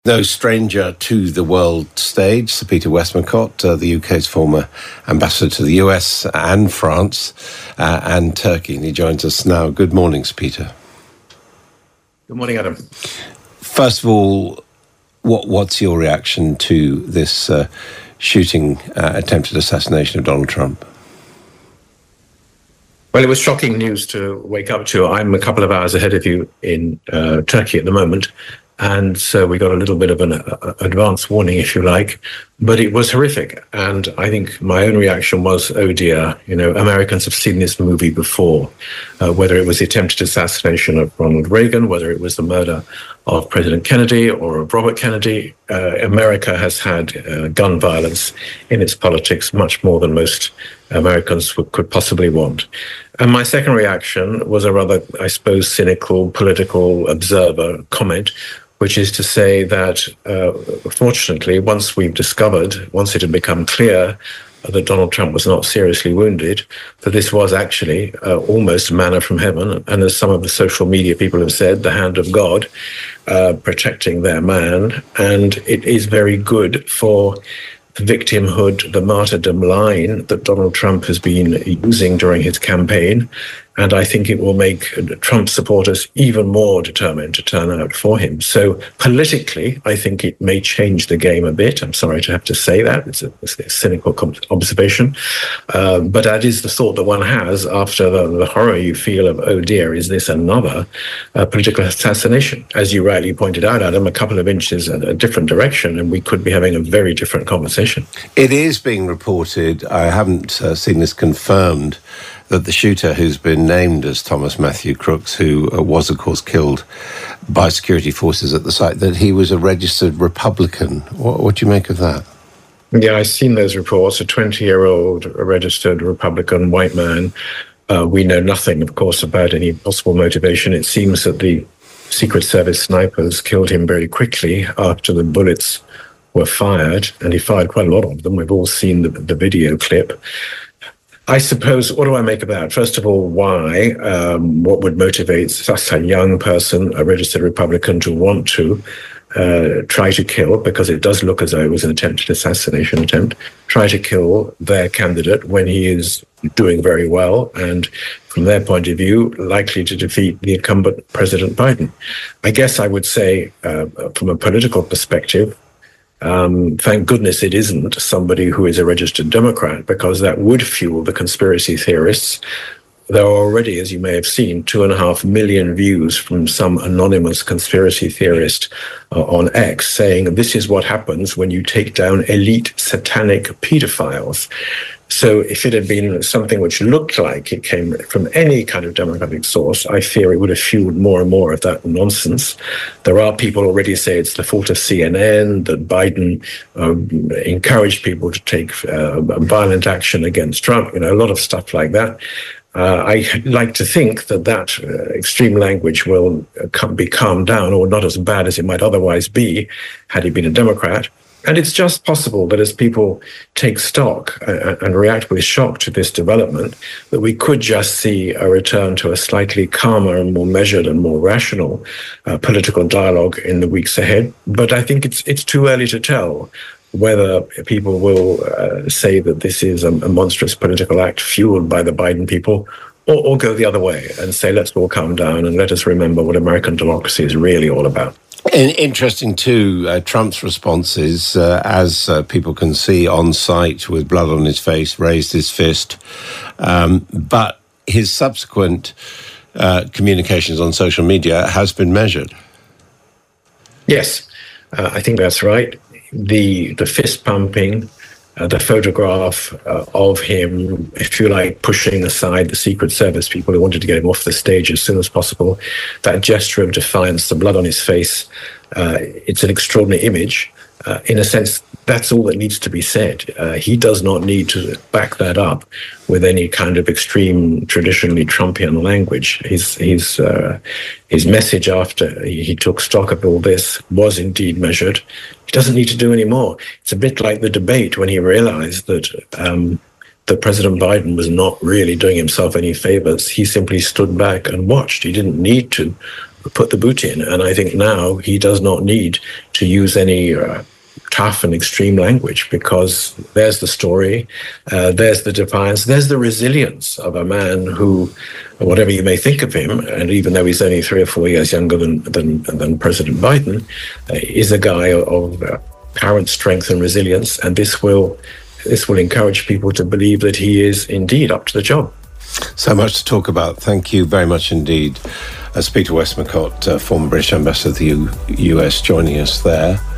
No stranger to the world stage, Sir Peter Westmacott, the UK's former ambassador to the US and France and Turkey. And he joins us now. Good morning, Sir Peter. Good morning, Adam. First of all, what's your reaction to this shooting, attempted assassination of Donald Trump? Well, it was shocking news to wake up to. I'm a couple of hours ahead of you in Turkey at the moment. And so we got a little bit of an advance warning, if you like, but it was horrific. And I think my own reaction was, oh dear, Americans have seen this movie before, whether it was the attempted assassination of Ronald Reagan, whether it was the murder of President Kennedy or of Robert Kennedy. America has had gun violence in its politics much more than most Americans could possibly want. And my second reaction was a rather, I suppose, cynical political observer comment, which is to say that, fortunately, once it had become clear that Donald Trump was not seriously wounded, that this was actually almost manna from heaven. And as some of the social media people have said, the hand of God protecting their man. And it is very good for the victimhood, the martyrdom line that Donald Trump has been using during his campaign. And I think it will make Trump supporters even more determined to turn out for him. So politically, I think it may change the game a bit. I'm sorry to have to say that. It's a cynical observation. But that is the thought that one has after the horror you feel of, oh dear, is this another political assassination? As you rightly pointed out, Adam, a couple of inches in a different direction, and we could be having a very different conversation. It is being reported, I haven't seen this confirmed, that the shooter, who's been named as Thomas Matthew Crooks, who was, of course, killed by security forces at the site, that he was a registered Republican. What do you make of that? Yeah, I've seen those reports. A 20-year-old registered Republican white man. We know nothing, of course, about any possible motivation. It seems that the Secret Service snipers killed him very quickly after the bullets were fired, and he fired quite a lot of them. We've all seen the video clip. I suppose, what do I make of that? First of all, why? What would motivate such a young person, a registered Republican, to want to try to kill, because it does look as though it was an attempted assassination attempt, try to kill their candidate when he is doing very well and, from their point of view, likely to defeat the incumbent President Biden? I guess I would say, from a political perspective, thank goodness it isn't somebody who is a registered Democrat, because that would fuel the conspiracy theorists. There are already, as you may have seen, 2.5 million views from some anonymous conspiracy theorist on X saying this is what happens when you take down elite satanic pedophiles. So if it had been something which looked like it came from any kind of democratic source, I fear it would have fueled more and more of that nonsense. There are people already say it's the fault of CNN, that Biden encouraged people to take violent action against Trump, a lot of stuff like that. I like to think that extreme language will be calmed down, or not as bad as it might otherwise be had he been a Democrat. And it's just possible that as people take stock and react with shock to this development, that we could just see a return to a slightly calmer and more measured and more rational political dialogue in the weeks ahead. But I think it's too early to tell whether people will say that this is a monstrous political act fueled by the Biden people, or go the other way and say, let's all calm down and let us remember what American democracy is really all about. Interesting, too, Trump's responses, as people can see on site with blood on his face, raised his fist. But his subsequent communications on social media has been measured. Yes, I think that's right. The fist pumping, the photograph of him, if you like, pushing aside the Secret Service people who wanted to get him off the stage as soon as possible, that gesture of defiance, the blood on his face, it's an extraordinary image. In a sense, that's all that needs to be said. He does not need to back that up with any kind of extreme, traditionally Trumpian language. His message after he took stock of all this was indeed measured. He doesn't need to do any more. It's a bit like the debate when he realized that President Biden was not really doing himself any favors. He simply stood back and watched. He didn't need to put the boot in. And I think now he does not need to use any tough and extreme language, because there's the story, there's the defiance, there's the resilience of a man who, whatever you may think of him, and even though he's only 3 or 4 years younger than President Biden, is a guy of apparent strength and resilience, and this will encourage people to believe that he is indeed up to the job. So much to talk about. Thank you very much indeed. Peter Westmacott, former British ambassador to the US, joining us there.